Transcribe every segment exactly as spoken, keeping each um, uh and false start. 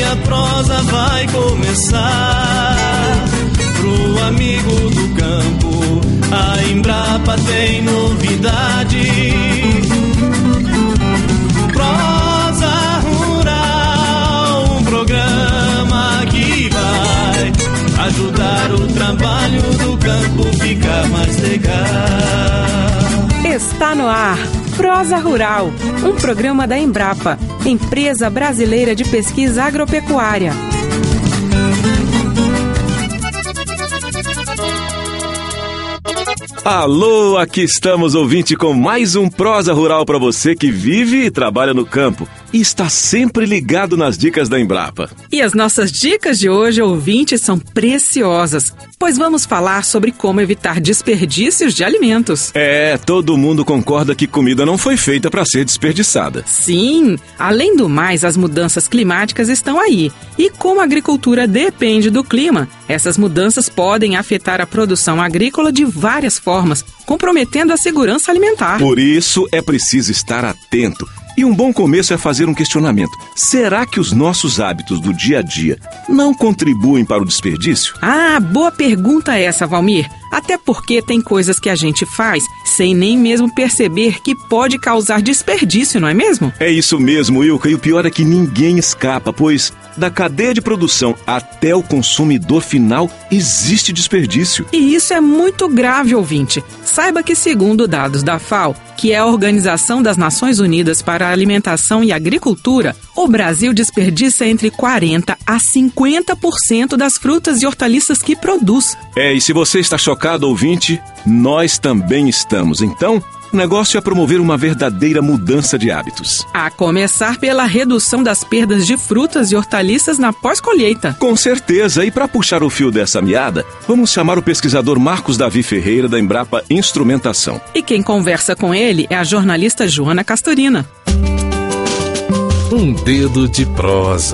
a prosa vai começar. Pro amigo do campo, a Embrapa tem novidade. Prosa Rural, um programa que vai ajudar o trabalho do campo ficar mais legal. Está no ar Prosa Rural, um programa da Embrapa, Empresa Brasileira de Pesquisa Agropecuária. Alô, aqui estamos, ouvinte, com mais um Prosa Rural para você que vive e trabalha no campo e está sempre ligado nas dicas da Embrapa. E as nossas dicas de hoje, ouvintes, são preciosas, pois vamos falar sobre como evitar desperdícios de alimentos. É, todo mundo concorda que comida não foi feita para ser desperdiçada. Sim, além do mais, as mudanças climáticas estão aí. E como a agricultura depende do clima, essas mudanças podem afetar a produção agrícola de várias formas, comprometendo a segurança alimentar. Por isso é preciso estar atento. E um bom começo é fazer um questionamento. Será que os nossos hábitos do dia a dia não contribuem para o desperdício? Ah, boa pergunta essa, Valmir. Até porque tem coisas que a gente faz sem nem mesmo perceber que pode causar desperdício, não é mesmo? É isso mesmo, Wilka. E o pior é que ninguém escapa, pois da cadeia de produção até o consumidor final existe desperdício. E isso é muito grave, ouvinte. Saiba que, segundo dados da F A O, que é a Organização das Nações Unidas para a Alimentação e Agricultura, o Brasil desperdiça entre quarenta por cento a cinquenta por cento das frutas e hortaliças que produz. É, e se você está chocado, ouvinte, nós também estamos. Então, o negócio é promover uma verdadeira mudança de hábitos. A começar pela redução das perdas de frutas e hortaliças na pós-colheita. Com certeza, e para puxar o fio dessa meada, vamos chamar o pesquisador Marcos Davi Ferreira, da Embrapa Instrumentação. E quem conversa com ele é a jornalista Joana Castorina. Um dedo de prosa.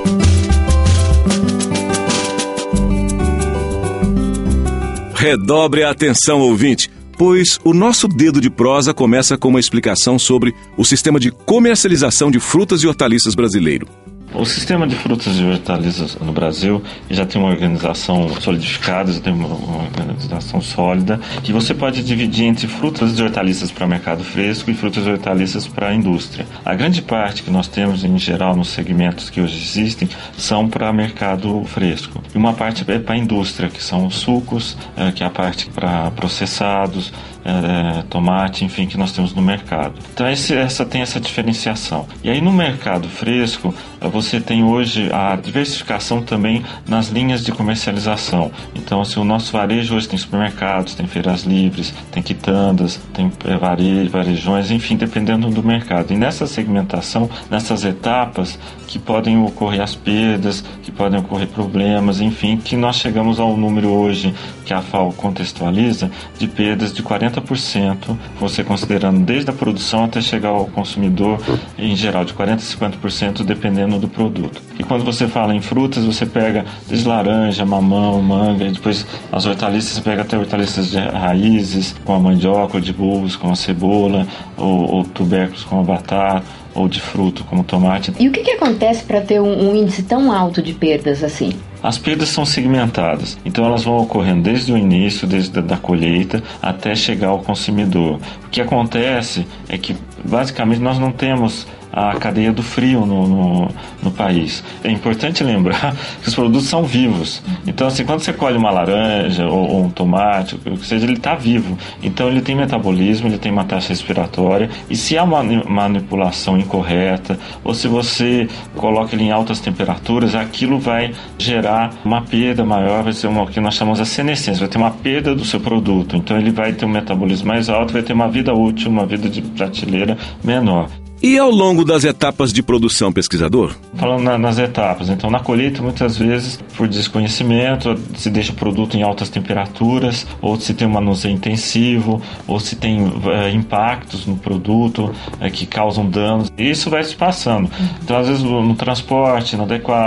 Redobre a atenção, ouvinte, pois o nosso dedo de prosa começa com uma explicação sobre o sistema de comercialização de frutas e hortaliças brasileiro. O sistema de frutas e hortaliças no Brasil já tem uma organização solidificada, já tem uma organização sólida, que você pode dividir entre frutas e hortaliças para mercado fresco e frutas e hortaliças para a indústria. A grande parte que nós temos, em geral, nos segmentos que hoje existem, são para mercado fresco. E uma parte é para a indústria, que são os sucos, que é a parte para processados, É, tomate, enfim, que nós temos no mercado. Então esse, essa tem essa diferenciação. E aí no mercado fresco, você tem hoje a diversificação também nas linhas de comercialização. Então assim, o nosso varejo hoje tem supermercados, tem feiras livres, tem quitandas, tem vare, varejões, enfim, dependendo do mercado. E nessa segmentação, nessas etapas que podem ocorrer as perdas, que podem ocorrer problemas, enfim, que nós chegamos ao número hoje que a F A O contextualiza de perdas de quarenta por cento, você considerando desde a produção até chegar ao consumidor, em geral de quarenta por cento a cinquenta por cento, dependendo do produto. E quando você fala em frutas, você pega desde laranja, mamão, manga, e depois as hortaliças, você pega até hortaliças de raízes, com a mandioca, de bulbos, com a cebola, ou, ou tubérculos com a batata, ou de fruto, como tomate. E o que, que acontece para ter um, um índice tão alto de perdas assim? As perdas são segmentadas, então elas vão ocorrendo desde o início, desde a da colheita, até chegar ao consumidor. O que acontece é que, basicamente, nós não temos a cadeia do frio no, no, no país. É importante lembrar que os produtos são vivos. Então, assim, quando você colhe uma laranja ou, ou um tomate, o que seja, ele está vivo. Então, ele tem metabolismo, ele tem uma taxa respiratória, e se há uma manipulação incorreta, ou se você coloca ele em altas temperaturas, aquilo vai gerar uma perda maior, vai ser uma, o que nós chamamos de senescência, vai ter uma perda do seu produto. Então, ele vai ter um metabolismo mais alto, vai ter uma vida útil, uma vida de prateleira menor. E ao longo das etapas de produção, pesquisador? Falando na, nas etapas, então na colheita muitas vezes por desconhecimento se deixa o produto em altas temperaturas, ou se tem um manuseio intensivo, ou se tem é, impactos no produto é, que causam danos, e isso vai se passando. Então às vezes no, no transporte inadequado,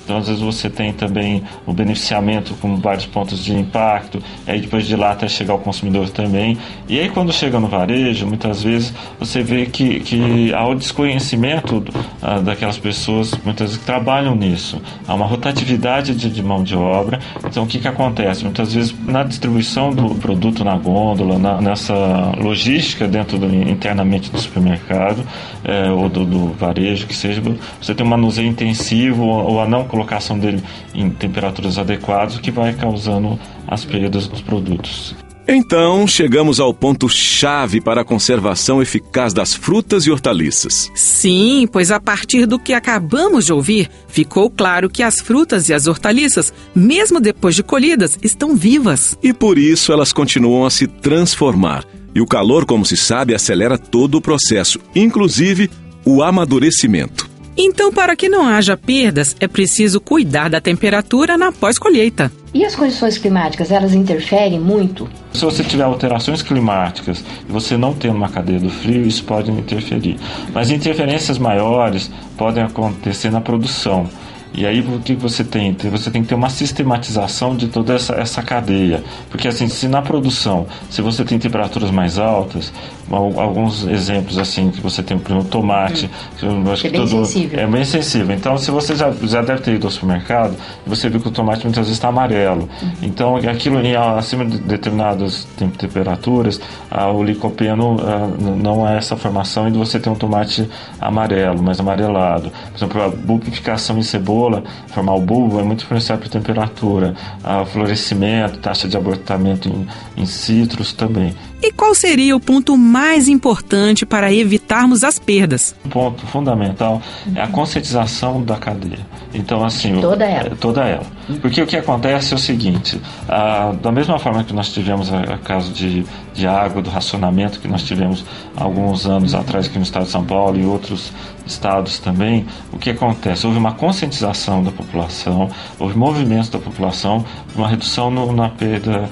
Então, às vezes, você tem também o beneficiamento com vários pontos de impacto, aí depois de lá até chegar ao consumidor também. E aí, quando chega no varejo, muitas vezes você vê que, que há o desconhecimento ah, daquelas pessoas, muitas vezes, que trabalham nisso. Há uma rotatividade de, de mão de obra. Então, o que, que acontece? Muitas vezes, na distribuição do produto na gôndola, na, nessa logística dentro do, internamente do supermercado, é, ou do, do varejo, que seja, você tem um manuseio intensivo ou, ou a não colocação dele em temperaturas adequadas, o que vai causando as perdas dos produtos. Então, chegamos ao ponto-chave para a conservação eficaz das frutas e hortaliças. Sim, pois a partir do que acabamos de ouvir, ficou claro que as frutas e as hortaliças, mesmo depois de colhidas, estão vivas. E por isso elas continuam a se transformar. E o calor, como se sabe, acelera todo o processo, inclusive o amadurecimento. Então, para que não haja perdas, é preciso cuidar da temperatura na pós-colheita. E as condições climáticas, elas interferem muito? Se você tiver alterações climáticas e você não tem uma cadeia do frio, isso pode interferir. Mas interferências maiores podem acontecer na produção. E aí o que você tem? Você tem que ter uma sistematização de toda essa, essa cadeia. Porque assim, se na produção, se você tem temperaturas mais altas, alguns exemplos assim, que você tem, por exemplo, tomate, que eu acho é que bem todo, sensível. É bem sensível. Então, se você já, já deve ter ido ao supermercado, você viu que o tomate muitas vezes está amarelo. Uhum. Então, aquilo em, acima de determinadas temperaturas, ah, o licopeno ah, não é essa formação e você tem um tomate amarelo, mais amarelado. Por exemplo, a bulbificação em cebola, formar o bulbo, é muito influenciado por temperatura, ah, florescimento, taxa de abortamento em, em citros também. E qual seria o ponto mais importante para evitarmos as perdas? O ponto fundamental é a conscientização da cadeia. Então, assim, toda ela. Toda ela. Porque o que acontece é o seguinte, ah, da mesma forma que nós tivemos a, a caso de, de água, do racionamento que nós tivemos há alguns anos atrás aqui no estado de São Paulo e outros estados também, o que acontece? Houve uma conscientização da população, houve movimentos da população, uma redução no, na perda,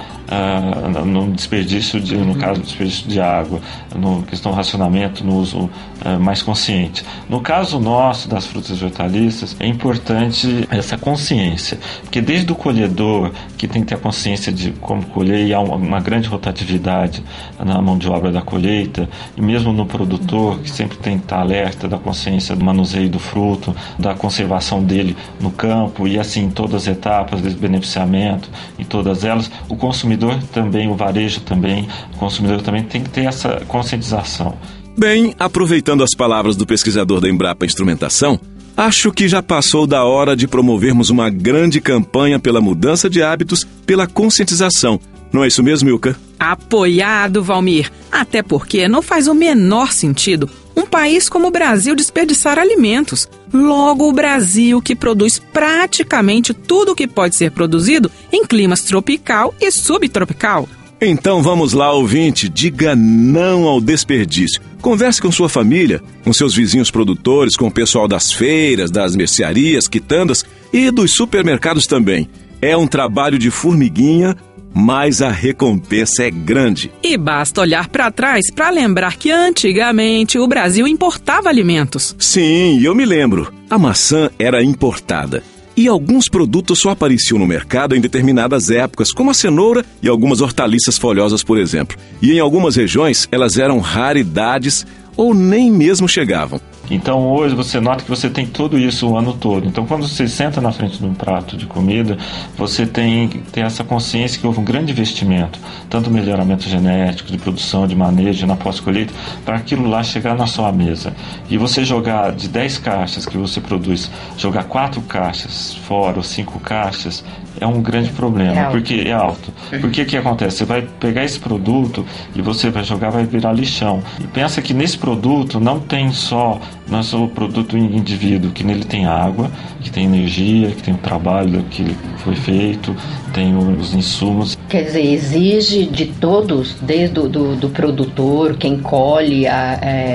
uh, no desperdício, de, no caso do desperdício de água, no questão do racionamento, no uso uh, mais consciente. No caso nosso, das frutas e hortaliças, é importante essa consciência, porque desde o colhedor, que tem que ter a consciência de como colher, e há uma, uma grande rotatividade na mão de obra da colheita, e mesmo no produtor, que sempre tem que estar alerta da consciência do manuseio do fruto, da conservação dele no campo, e assim, todas as etapas, desde o beneficiamento, em todas elas, o consumidor também, o varejo também, o consumidor também tem que ter essa conscientização. Bem, aproveitando as palavras do pesquisador da Embrapa Instrumentação, acho que já passou da hora de promovermos uma grande campanha pela mudança de hábitos, pela conscientização. Não é isso mesmo, Milka? Apoiado, Valmir. Até porque não faz o menor sentido um país como o Brasil desperdiçar alimentos. Logo, o Brasil, que produz praticamente tudo o que pode ser produzido em climas tropical e subtropical. Então vamos lá, ouvinte, diga não ao desperdício. Converse com sua família, com seus vizinhos produtores, com o pessoal das feiras, das mercearias, quitandas e dos supermercados também. É um trabalho de formiguinha, mas a recompensa é grande. E basta olhar para trás para lembrar que antigamente o Brasil importava alimentos. Sim, eu me lembro. A maçã era importada. E alguns produtos só apareciam no mercado em determinadas épocas, como a cenoura e algumas hortaliças folhosas, por exemplo. E em algumas regiões elas eram raridades ou nem mesmo chegavam. Então hoje você nota que você tem tudo isso o ano todo. Então quando você senta na frente de um prato de comida, você tem, tem essa consciência que houve um grande investimento, tanto no melhoramento genético, de produção, de manejo, na pós-colheita, para aquilo lá chegar na sua mesa. E você jogar de dez caixas que você produz, jogar quatro caixas fora ou cinco caixas, é um grande problema, é porque é alto. Porque o que acontece? Você vai pegar esse produto e você vai jogar, vai virar lixão. E pensa que nesse produto não tem só, não é só o produto indivíduo, que nele tem água, que tem energia, que tem o trabalho que foi feito, tem os insumos. Quer dizer, exige de todos, desde o do, do produtor, quem colhe, a, é,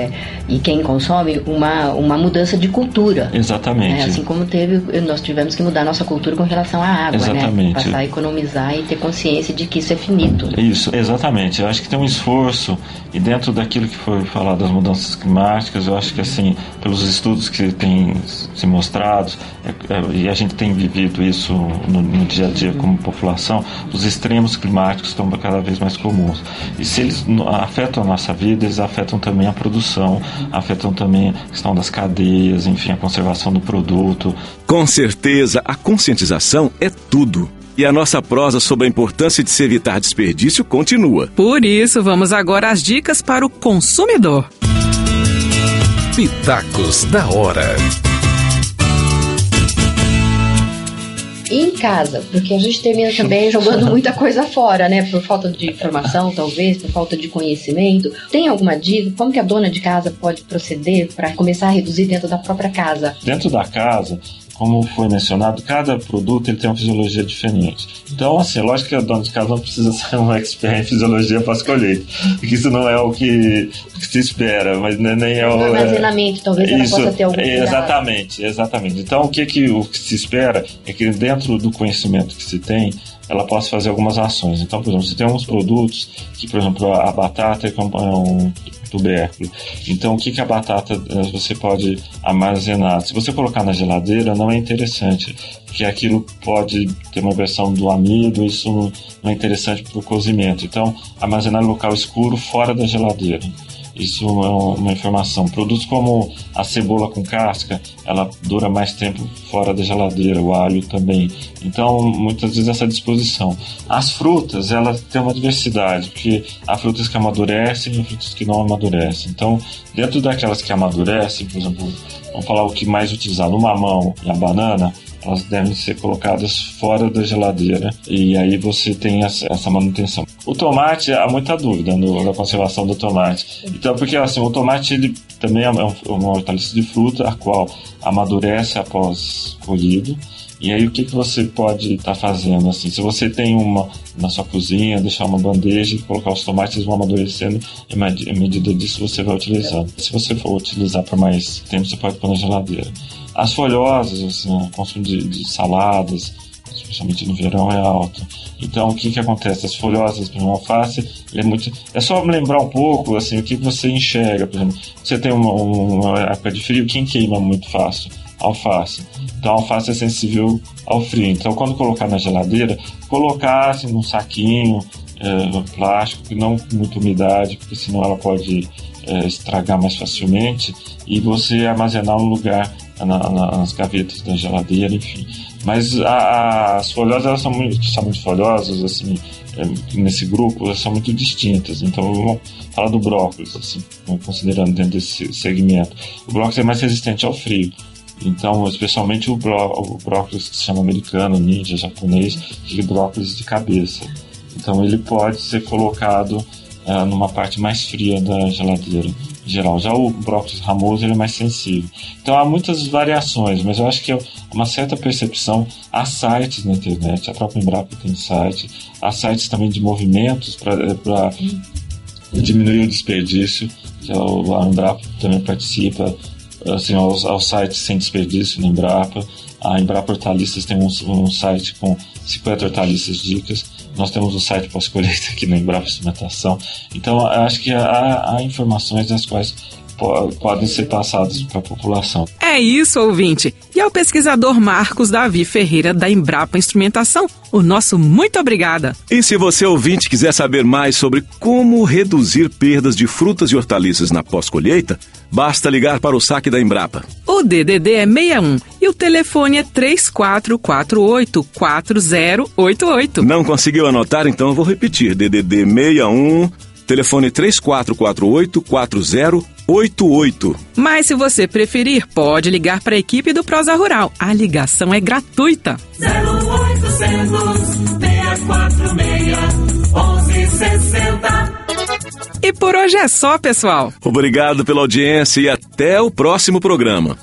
e quem consome uma, uma mudança de cultura. Exatamente. Né? Assim como teve, nós tivemos que mudar nossa cultura com relação à água, exatamente. Né? Passar a economizar e ter consciência de que isso é finito. Isso, exatamente. Eu acho que tem um esforço, e dentro daquilo que foi falado das mudanças climáticas, eu acho que assim, pelos estudos que têm se mostrado, é, é, e a gente tem vivido isso no, no dia a dia como população, os extremos climáticos estão cada vez mais comuns. E se eles afetam a nossa vida, eles afetam também a produção, afetam também a questão das cadeias, enfim, a conservação do produto. Com certeza, a conscientização é tudo. E a nossa prosa sobre a importância de se evitar desperdício continua. Por isso, vamos agora às dicas para o consumidor. Pitacos da hora. Em casa, porque a gente termina também jogando muita coisa fora, né? Por falta de informação, talvez, por falta de conhecimento. Tem alguma dica? Como que a dona de casa pode proceder para começar a reduzir dentro da própria casa? Dentro da casa, como foi mencionado, cada produto ele tem uma fisiologia diferente. Então, assim, lógico que a dona de casa não precisa ser um expert em fisiologia pós-colheita, porque isso não é o que se espera, mas nem é o... O armazenamento, talvez ela isso, possa ter algum cuidado. Exatamente, exatamente. Então, o que, que, o que se espera é que dentro do conhecimento que se tem, ela possa fazer algumas ações. Então, por exemplo, você tem alguns produtos que, por exemplo, a, a batata é um tubérculo. Então, o que, que a batata você pode armazenar? Se você colocar na geladeira, não é interessante, porque aquilo pode ter uma versão do amido, isso não é interessante para o cozimento. Então, armazenar em local escuro, fora da geladeira. Isso é uma informação. Produtos como a cebola com casca, ela dura mais tempo fora da geladeira, o alho também. Então, muitas vezes essa disposição. As frutas, elas têm uma diversidade, porque há frutas que amadurecem e frutas que não amadurecem. Então, dentro daquelas que amadurecem, por exemplo, vamos falar o que mais utilizado, o mamão e a banana, elas devem ser colocadas fora da geladeira e aí você tem essa manutenção. O tomate, há muita dúvida no, na conservação do tomate. Então, porque assim, o tomate ele também é uma hortaliça de fruta, a qual amadurece após colhido. E aí o que, que você pode estar tá fazendo? Assim, se você tem uma na sua cozinha, deixar uma bandeja e colocar os tomates, eles vão amadurecendo e à medida disso você vai utilizando. Se você for utilizar por mais tempo, você pode pôr na geladeira. As folhosas, assim, o consumo de, de saladas, especialmente no verão, é alto. Então, o que que acontece? As folhosas, por exemplo, alface, é muito... É só lembrar um pouco, assim, o que você enxerga, por exemplo. Você tem uma, uma época de frio, quem queima muito fácil? Alface. Então, a alface é sensível ao frio. Então, quando colocar na geladeira, colocar assim, num saquinho é, plástico, que não com muita umidade, porque senão ela pode é, estragar mais facilmente, e você armazenar no lugar, na, nas gavetas da geladeira, enfim. Mas a, a, as folhosas, elas são muito, são muito folhosas, assim, é, nesse grupo, elas são muito distintas. Então, vamos falar do brócolis, assim, considerando dentro desse segmento. O brócolis é mais resistente ao frio. Então, especialmente o, bró, o brócolis que se chama americano, ninja, japonês, aquele brócolis de cabeça. Então, ele pode ser colocado uh, numa parte mais fria da geladeira, em geral. Já o brócolis ramoso, ele é mais sensível. Então, há muitas variações, mas eu acho que é uma certa percepção. Há sites na internet, a própria Embrapa tem site, há sites também de movimentos para diminuir o desperdício, que a Embrapa também participa, assim, aos, aos sites sem desperdício na Embrapa. A Embrapa Hortaliças tem um, um site com cinquenta hortaliças dicas. Nós temos o site pós-colheita aqui na Embrapa Instrumentação. Então, acho que há, há informações das quais po- podem ser passadas para a população. É isso, ouvinte. E ao pesquisador Marcos Davi Ferreira, da Embrapa Instrumentação, o nosso muito obrigada. E se você, ouvinte, quiser saber mais sobre como reduzir perdas de frutas e hortaliças na pós-colheita, basta ligar para o saque da Embrapa. O D D D é seis um e o telefone é três quatro quatro oito, quatro zero oito oito. Não conseguiu anotar? Então eu vou repetir. D D D seis um, telefone três quatro quatro oito, quatro zero oito oito. Mas se você preferir, pode ligar para a equipe do Prosa Rural. A ligação é gratuita. zero oitocentos, seis quatro seis, onze sessenta. E por hoje é só, pessoal. Obrigado pela audiência e até o próximo programa.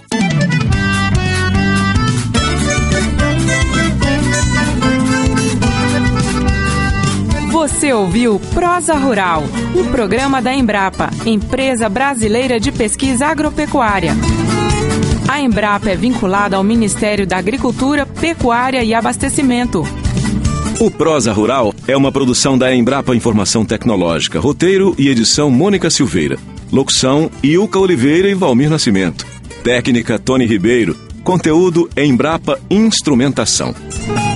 Você ouviu Prosa Rural, um programa da Embrapa, Empresa Brasileira de Pesquisa Agropecuária. A Embrapa é vinculada ao Ministério da Agricultura, Pecuária e Abastecimento. O Prosa Rural é uma produção da Embrapa Informação Tecnológica. Roteiro e edição Mônica Silveira. Locução Ilka Oliveira e Valmir Nascimento. Técnica Tony Ribeiro. Conteúdo Embrapa Instrumentação.